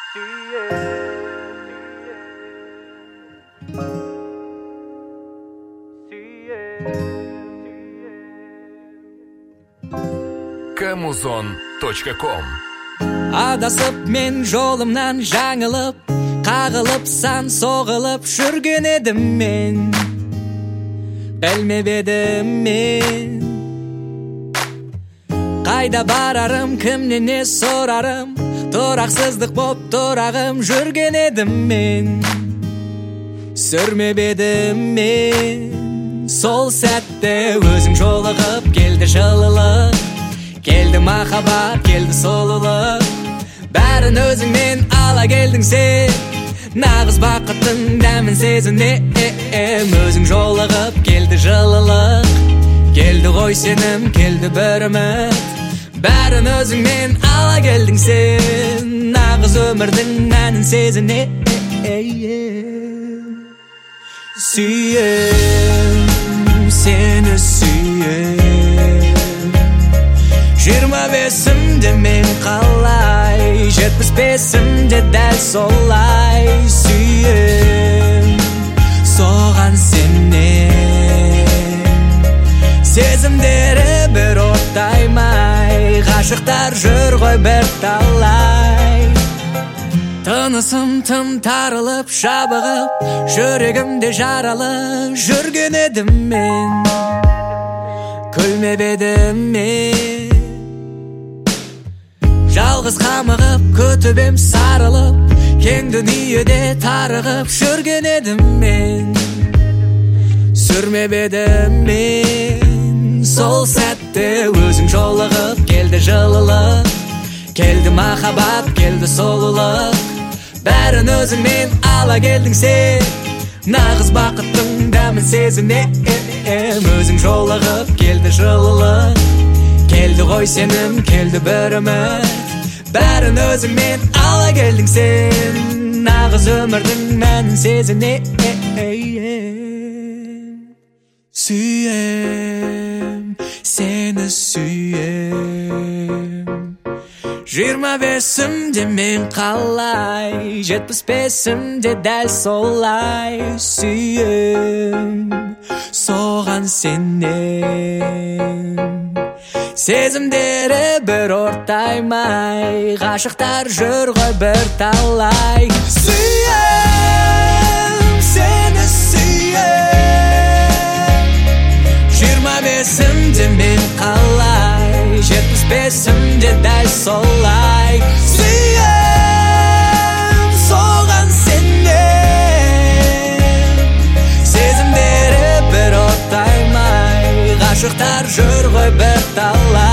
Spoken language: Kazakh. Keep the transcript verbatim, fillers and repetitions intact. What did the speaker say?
Камузон точка ком. Адасып мен жолымнан жаңылып, қағылып сан соғылып жүрген едім мен. Білмебедім мен қайда барарым, кімнен не сорарым, тұрақсыздық боп тұрағым жүрген едім мен. Сүрмебедім мен сол сәтте өзің жолығып, келді жылылық, келді махаббат, келді сұлулық. Бәрін өзіңмен ала келдің сен, нағыз бақыттың дәмін сезінем. Өзің жолығып, келді жылылық, келді ғой сенім, келді бір үміт. Бәрін өзіңмен ала келдің сен, нағыз өмірдің мәнін сезінем. Сүйем, сені сүйем. Жиырма бесімде мен қалай, жетпіс бесімде дәл солай. Сүйем, соған сенем. Сезімдері бір оттаймай, ғашықтар жүр ғой бір талай. Тынысым тым тарылып, жабығып, жүрегімде жаралы жүрген едім мен. Күлмебедім мен, жалғыз қамығып, күтіп ем сарылып, кең дүниеде тарығып жүрген едім мен. Сүрмебедім мен сол сәтте өзің жолығып, келді жылылық, келді махаббат, келді сұлулық. Бәрін өзіңмен ала келдің сен, нағыз бақыттың дәмін сезінем. Өзің жолығып, келді жылылық, келді ғой сенім, келді бір үміт. Бәрін өзіңмен ала келдің сен, нағыз өмірдің мәнін сезінем. Сүйем, сені сүйем. Жиырма бесімде мен қалай, жетпіс бесімде дәл солай. Сүйем, соған сенем. Сезімдері бір ортаймай, ғашықтар жүр ғой бір талай. Сүйем, сені сүйем. Жиырма бесімде мен қалай, жетпіс бесімде дәл солай. Сүйем, соған сенем. Сезімдері бір оттаймай, ғашықтар жүр ғой бір талай.